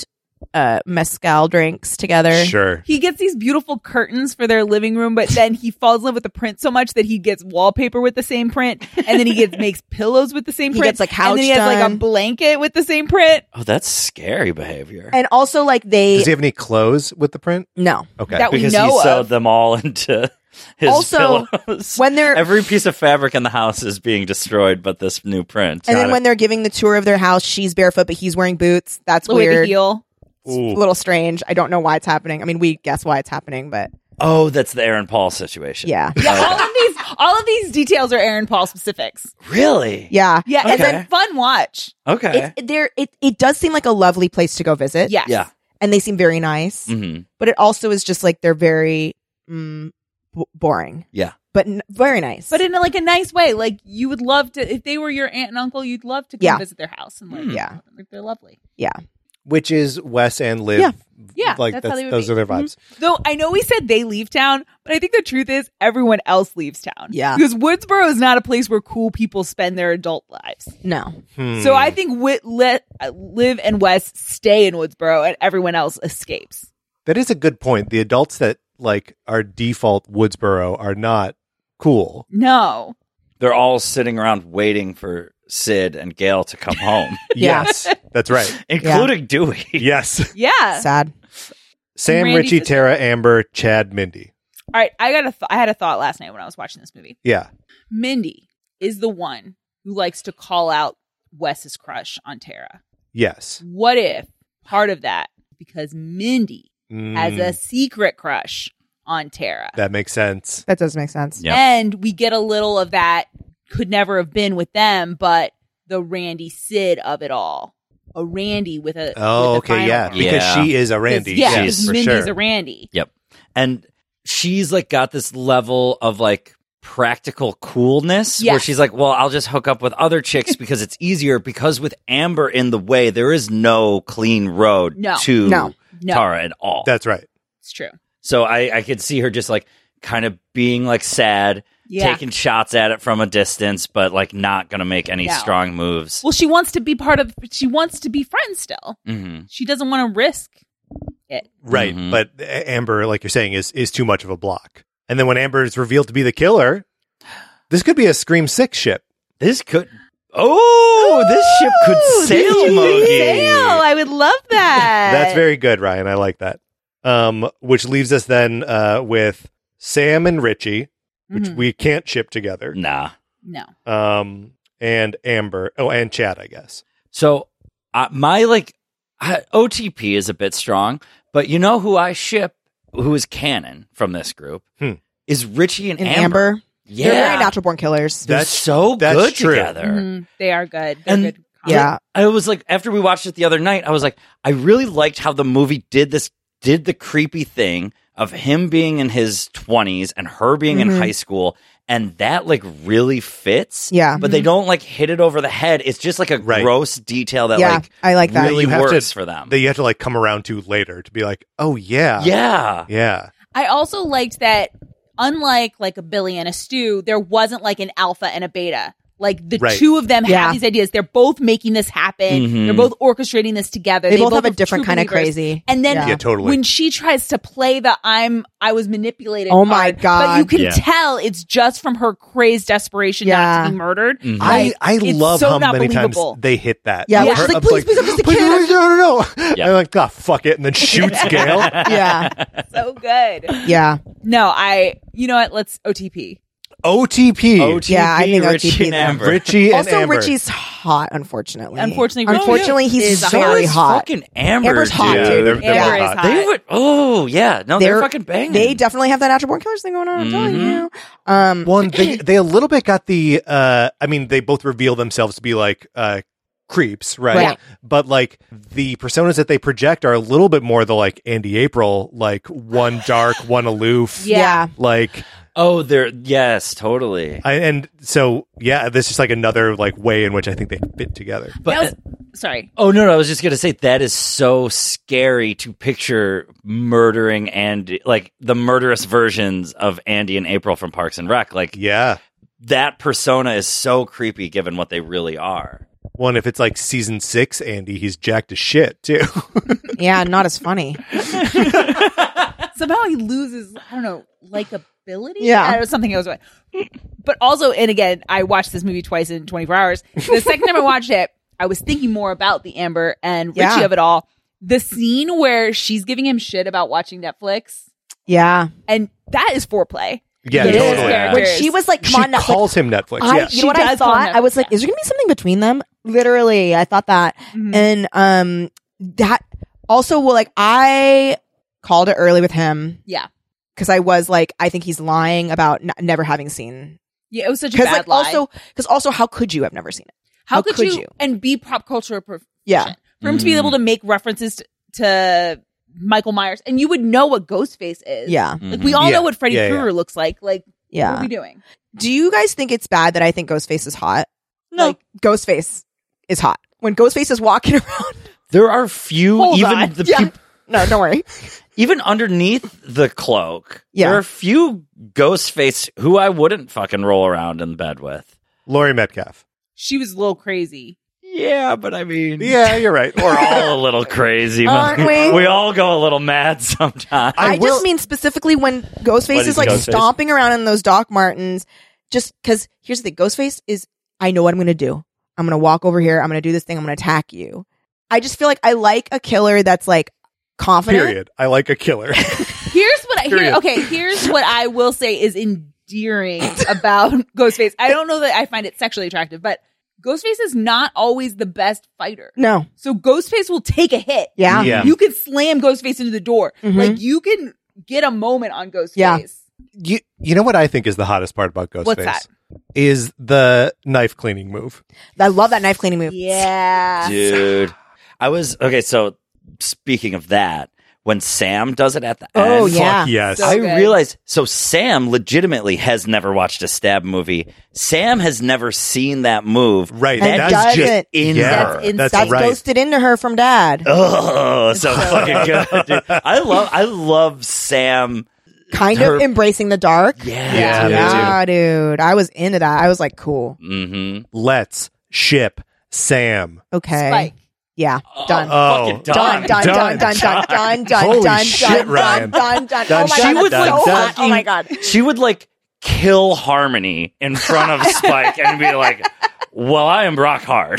mezcal drinks together. Sure. He gets these beautiful curtains for their living room, but then he falls in love with the print so much that he gets wallpaper with the same print, and then he makes pillows with the same He print. gets, like, and couch then he has like a done. blanket with the same print. Oh, that's scary behavior. And also, like, Does he have any clothes with the print? no. Okay. That we Because know he sewed of. them all into his Also, pillows. when they're- every piece of fabric in the house is being destroyed, but this new print. And then when they're giving the tour of their house, she's barefoot, but he's wearing boots. That's With weird. a heel. It's a little strange. I don't know why it's happening. I mean, we guess why it's happening, but Oh, that's the Aaron Paul situation. yeah. Yeah, all of these details are Aaron Paul specifics. Really? Yeah. Yeah, Okay. and then fun watch. Okay. It does seem like a lovely place to go visit. Yes. Yeah. And they seem very nice. Mm-hmm. But it also is just like they're very boring. Yeah. But very nice. But in like a nice way. Like you would love to, if they were your aunt and uncle, you'd love to come Yeah. visit their house. And like, Yeah. like, they're lovely. yeah. Which is Wes and Liv. Yeah. Yeah, Like that's how they would those be. are their vibes. Though I know we said they leave town, but I think the truth is everyone else leaves town. Yeah. Because Woodsboro is not a place where cool people spend their adult lives. No. So I think Liv and Wes stay in Woodsboro and everyone else escapes. That is a good point. The adults that like are default Woodsboro are not cool. No. They're all sitting around waiting for Sid and Gail to come home, Yeah. Yes, that's right. including Dewey. Yes. Yeah. Sad. Sam, Randy's Richie, just- Tara, Amber, Chad, Mindy. All right. I had a thought last night when I was watching this movie. Yeah. Mindy is the one who likes to call out Wes's crush on Tara. Yes. What if part of that, because Mindy has a secret crush on Tara? That makes sense. That does make sense. Yep. And we get a little of that could never have been with them, but the Randy Sid of it all. A Randy with a Oh, with a okay, final yeah. one. Because Yeah. she is a Randy. Yeah, Yes, because for Mindy's sure. a Randy. Yep. And she's like got this level of like practical coolness where Yes. she's like, well, I'll just hook up with other chicks because it's easier, because with Amber in the way, there is no clean road No. to No. Tara at all. That's right. It's true. So I could see her just like kind of being like sad, Yeah. taking shots at it from a distance, but like not going to make any No. strong moves. Well, she wants to be she wants to be friends still. hmm She doesn't want to risk it. Right. Mhm. But Amber, like you're saying, is too much of a block. And then when Amber is revealed to be the killer, this could be a Scream 6 ship. This could. Oh, this ship could sail, Mogi. Sail. I would love that. That's very good, Ryan. I like that. Which leaves us then with Sam and Richie, which Mhm. we can't ship together. Nah. No. And Amber. Oh, and Chad, I guess. So my OTP is a bit strong, but you know who I ship, who is canon from this group, is Richie and And Amber. Amber. Yeah, They're very natural born killers. They're so that's good true. together. Mhm. They are good. They're And- good. Yeah. I was like, after we watched it the other night, I was like, I really liked how the movie did the creepy thing of him being in his 20s and her being in high school. And that like really fits. Yeah. But they don't like hit it over the head. It's just like a Right. gross detail that Yeah, like I like that. really You have works to- for them. That you have to like come around to later to be like, oh yeah. yeah. Yeah. I also liked that, unlike like a Billy and a Stu, there wasn't like an alpha and a beta. Like the Right. two of them Yeah. have these ideas. They're both making this happen. Mhm. They're both orchestrating this together. They both have a are different true kind of believers. crazy. And then Yeah, totally. when she tries to play the I was manipulated. Oh my card, God. But you can Yeah. tell it's just from her crazy desperation not Yeah. to be murdered. Mhm. I It's love so how not many times believable. they hit that. Yeah, where Her- she's like, I'm please, I'm just a "Please, kid." no. Yeah. I'm like, oh, fuck it. And then shoots Gail. Yeah. So good. Yeah. No, you know what? Let's OTP. OTP. OTP, Yeah, I think Richie OTP and then. Amber. Richie and Also, Amber. Richie's hot, unfortunately. Unfortunately, he's is a So very is hot. fucking Amber. Amber's hot, Yeah, dude. they're Amber both is hot. hot. They would. Oh yeah, no, they're fucking banging. They definitely have that natural born killers thing going on. I'm telling you. Well, and they a little bit got the, I mean, they both reveal themselves to be like, creeps, right? Right. But like the personas that they project are a little bit more the like Andy April, like one dark, one aloof. Yeah. Like, Oh, they're yes, totally. and so, yeah, this is like another like way in which I think they fit together. But That was- sorry. oh no, I was just gonna say that is so scary to picture murdering and like the murderous versions of Andy and April from Parks and Rec. Like Yeah. that persona is so creepy given what they really are. Well, and if it's like season 6, Andy, he's jacked as shit too. Yeah, not as funny. Somehow he loses, I don't know, likability? Yeah. Or something else. But also, and again, I watched this movie twice in 24 hours. The second time I watched it, I was thinking more about the Amber and Richie Yeah. of it all. The scene where she's giving him shit about watching Netflix, Yeah. and that is foreplay. Yeah, It is totally. characters. When she was like, come She on, Netflix. calls him Netflix. You Yeah. know what I does call thought? him I was Netflix, like, yeah. is there going to be something between them? Literally, I thought that. Mhm. And that also, well, like, I called it early with him Yeah. because I was like, I think he's lying about never having seen. Yeah, it was such a Because bad like, lie. also, how could you have never seen it? How how could could you, you? and be pop culture proficient? Yeah. For him to be able to make references to Michael Myers, and you would know what Ghostface is. Yeah. Like, we all Yeah. know what Freddy Yeah, yeah. Krueger looks like. Like, what Yeah. are we doing? Do you guys think it's bad that I think Ghostface is hot? No. Like, Ghostface is hot. When Ghostface is walking around. There are few, Hold even on. the Yeah. peop- No, don't worry. even underneath the cloak, Yeah. there are few Ghostface who I wouldn't fucking roll around in bed with. Laurie Metcalf. She was a little crazy. Yeah, but I mean, Yeah, you're right. we're all a little crazy. Aren't we? We all go a little mad sometimes. I will- just mean specifically when Ghostface What is is like Ghostface? stomping around in those Doc Martens. Just because here's the thing, Ghostface is, I know what I'm going to do. I'm going to walk over here. I'm going to do this thing. I'm going to attack you. I just feel like I like a killer that's like confident. Period. I like a killer. Here's what here's what I will say is endearing about Ghostface. I don't know that I find it sexually attractive, but Ghostface is not always the best fighter. No. So Ghostface will take a hit. Yeah. Yeah. You can slam Ghostface into the door. Mhm. Like, you can get a moment on Ghostface. Yeah. You know what I think is the hottest part about Ghostface? What's that? Is the knife cleaning move. I love that knife cleaning move. Yeah. Dude. I was okay. So speaking of that, when Sam does it at the Oh, end, yeah. Fuck yes. So I good. realized. So Sam legitimately has never watched a stab movie. Sam has never seen that move. Right. And That's does just it. in yeah, her. That's That's right. ghosted into her from Dad. Oh, so fucking good. Dude. I love Sam. Kind her- of embracing the dark. Yeah, me Yeah, dude. I was into that. I was like, cool. Mm-hmm. Let's ship Sam. Okay. Spike. Yeah. Done. Oh, Fucking Done, done, done, done, done, done, done, Holy done, shit, done, Ryan. done, done. Done, Oh my she god, would, that's so like, hot. Oh my god. She would like kill Harmony in front of Spike and be like, "Well, I am rock hard."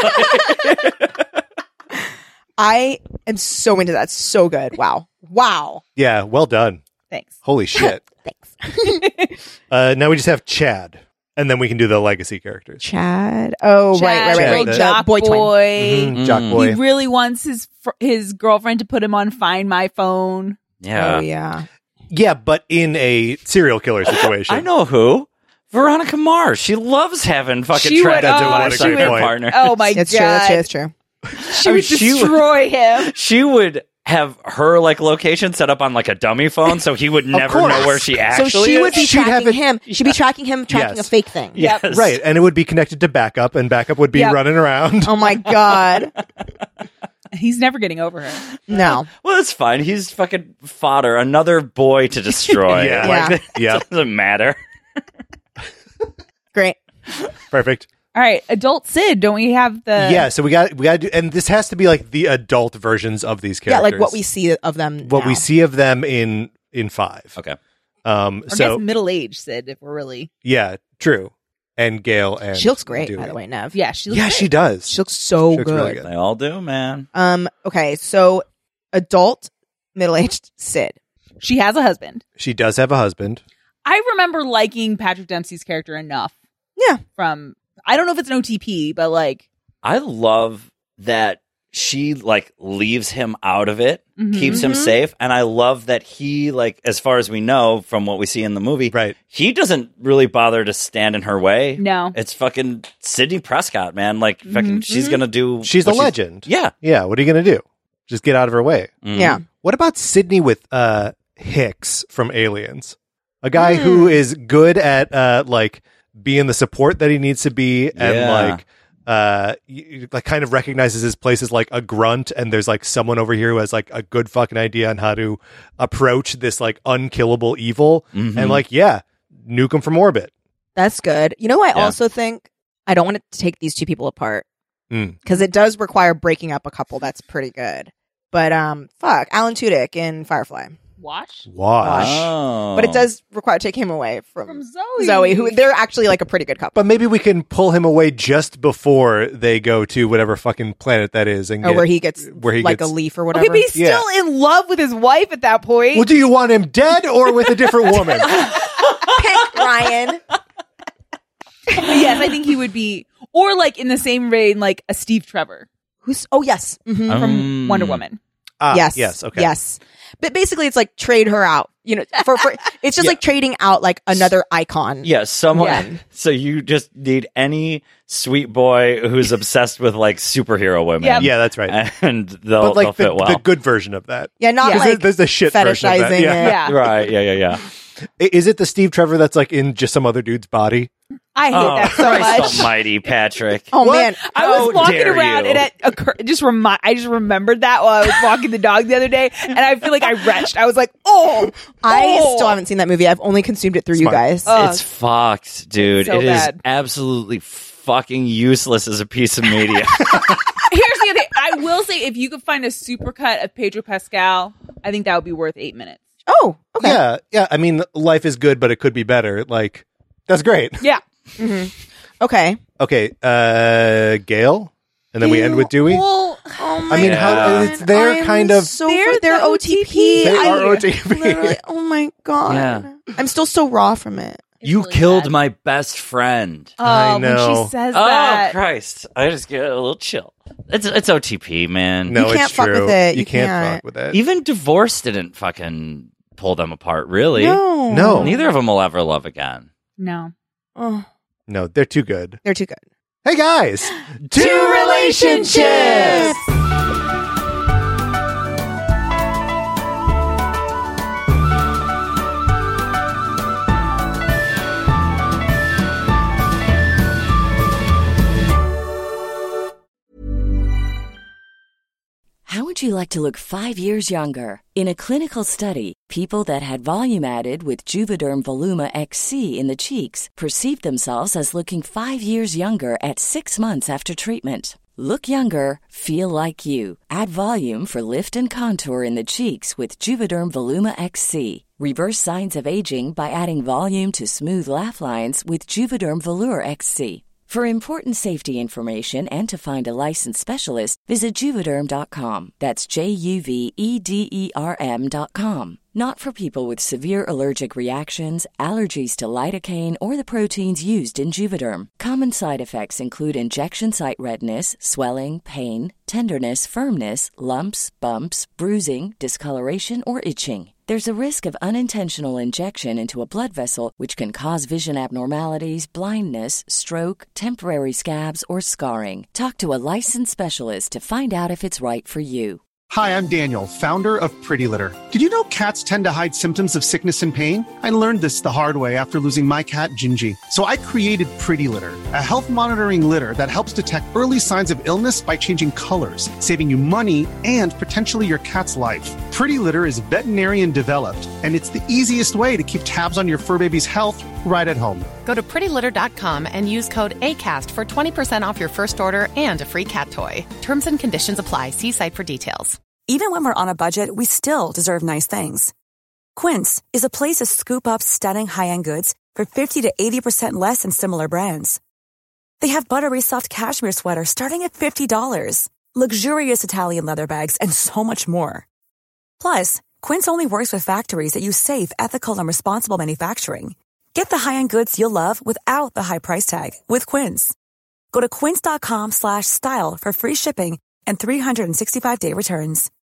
I am so into that. So good. Wow. Wow. Yeah, well done. Thanks. Holy shit. Thanks. Now we just have Chad. And then we can do the legacy characters. Chad. Oh, right. Chad, Little the jock boy twin. Mhm, Jock Mm. boy. He really wants his girlfriend to put him on Find My Phone. Yeah, Oh, yeah. Yeah, but in a serial killer situation. I know who. Veronica Mars. She loves having fucking She would- track That's a oh, what a she great would- point. partner. Oh my It's god. true. That's true. She would she would- destroy him. She would have her like location set up on like a dummy phone, so he would never course. know where she So actually she is. would be She'd have tracking it- him. She'd be tracking him, tracking Yes. a fake thing. Yes. Right, and it would be connected to backup, and backup would be Yep. running around. Oh my god. He's never getting over her. No. Well, it's fine. He's fucking fodder, another boy to destroy. Yeah. Like, Yeah. it doesn't matter. Great. Perfect. All right, adult Sid. Don't we have the? Yeah, so we got to do, and this has to be like the adult versions of these Yeah, characters. like what we see of them. what we now. see of them in 5. Okay. Or So guess middle-aged Sid, if we're really. yeah, true. And Gail and She looks great, Dewey. by the way, Nev. Yeah, she. Looks Yeah, great. she does. She looks so She looks good. really good. They all do, man. Okay, so adult middle-aged Sid. She has a husband. She does have a husband. I remember liking Patrick Dempsey's character enough. Yeah. From I don't know if it's an OTP, but like I love that she like leaves him out of it, Mhm. keeps him Mhm. safe, and I love that he like, as far as we know from what we see in the movie, Right. he doesn't really bother to stand in her way. no. It's fucking Sidney Prescott, man. Like fucking, she's gonna do. She's a what legend. Yeah. Yeah, what are you going to do? Just get out of her way. Mhm. Yeah. What about Sydney with Hicks from Aliens? A guy who is good at like being the support that he needs to be, and Yeah. like kind of recognizes his place as like a grunt, and there's like someone over here who has like a good fucking idea on how to approach this like unkillable evil, Mhm. and like nuke him from orbit. That's good. You know, I Yeah. also think I don't want to take these two people apart. because it does require breaking up a couple. That's pretty good. But fuck, Alan Tudyk in Firefly. Wash. Oh. But it does require taking him away from Zoe. who they're actually like a pretty good couple. But maybe we can pull him away just before they go to whatever fucking planet that is, and where he gets a leaf or whatever. Okay, but he's still in love with his wife at that point. Well, do you want him dead or with a different woman? Pick Ryan. Yes, I think he would be, or like in the same vein, like a Steve Trevor. Who's? Oh yes, from Wonder Woman. Yes. Okay. Yes. But basically, it's like trade her out. You know, for it's just like trading out like another icon. Yeah, someone. So you just need any sweet boy who's obsessed with like superhero women. Yeah, that's right. And they'll fit well. The good version of that. Yeah, not like there's the shit version of that. fetishizing it. Right. Yeah. Is it the Steve Trevor that's like in just some other dude's body? I hate that so Christ much. Almighty, Patrick. Oh man, I was walking dare around you. and I just remembered that while I was walking the dog the other day, and I feel like I retched. I was like, I still haven't seen that movie. I've only consumed it through you guys. It's fucked, dude. So It is bad. absolutely fucking useless as a piece of media. Here's the other thing. I will say, if you could find a supercut of Pedro Pascal, I think that would be worth 8 minutes. Oh, okay. Yeah. I mean, life is good, but it could be better. Like, that's great. Yeah. Okay. Okay, Gail, and then we end with Dewey. Well, I mean, how it's their kind of. They're OTP. They are OTP. Literally, oh my god. Yeah. I'm still so raw from it. You really killed bad. my best friend. I When know. she says Oh, that. Christ. I just get a little chill. It's OTP, man. No, You can't it's fuck true. with it. You You can't can't. fuck with it. Even divorce didn't fucking pull them apart, really. No. Neither of them will ever love again. No. Oh, No, they're too good. they're too good. Hey guys, Two relationships. How would you like to look 5 years younger? In a clinical study, people that had volume added with Juvederm Voluma XC in the cheeks perceived themselves as looking 5 years younger at 6 months after treatment. Look younger, feel like you. Add volume for lift and contour in the cheeks with Juvederm Voluma XC. Reverse signs of aging by adding volume to smooth laugh lines with Juvederm Volure XC. For important safety information and to find a licensed specialist, visit Juvederm.com. That's JUVEDERM.com. Not for people with severe allergic reactions, allergies to lidocaine, or the proteins used in Juvederm. Common side effects include injection site redness, swelling, pain, tenderness, firmness, lumps, bumps, bruising, discoloration, or itching. There's a risk of unintentional injection into a blood vessel, which can cause vision abnormalities, blindness, stroke, temporary scabs, or scarring. Talk to a licensed specialist to find out if it's right for you. Hi, I'm Daniel, founder of Pretty Litter. Did you know cats tend to hide symptoms of sickness and pain? I learned this the hard way after losing my cat, Gingy. So I created Pretty Litter, a health monitoring litter that helps detect early signs of illness by changing colors, saving you money and potentially your cat's life. Pretty Litter is veterinarian developed, and it's the easiest way to keep tabs on your fur baby's health right at home. Go to prettylitter.com and use code ACAST for 20% off your first order and a free cat toy. Terms and conditions apply. See site for details. Even when we're on a budget, we still deserve nice things. Quince is a place to scoop up stunning high-end goods for 50 to 80% less than similar brands. They have buttery soft cashmere sweaters starting at $50, luxurious Italian leather bags, and so much more. Plus, Quince only works with factories that use safe, ethical, and responsible manufacturing. Get the high-end goods you'll love without the high price tag with Quince. Go to quince.com/style for free shipping and 365-day returns.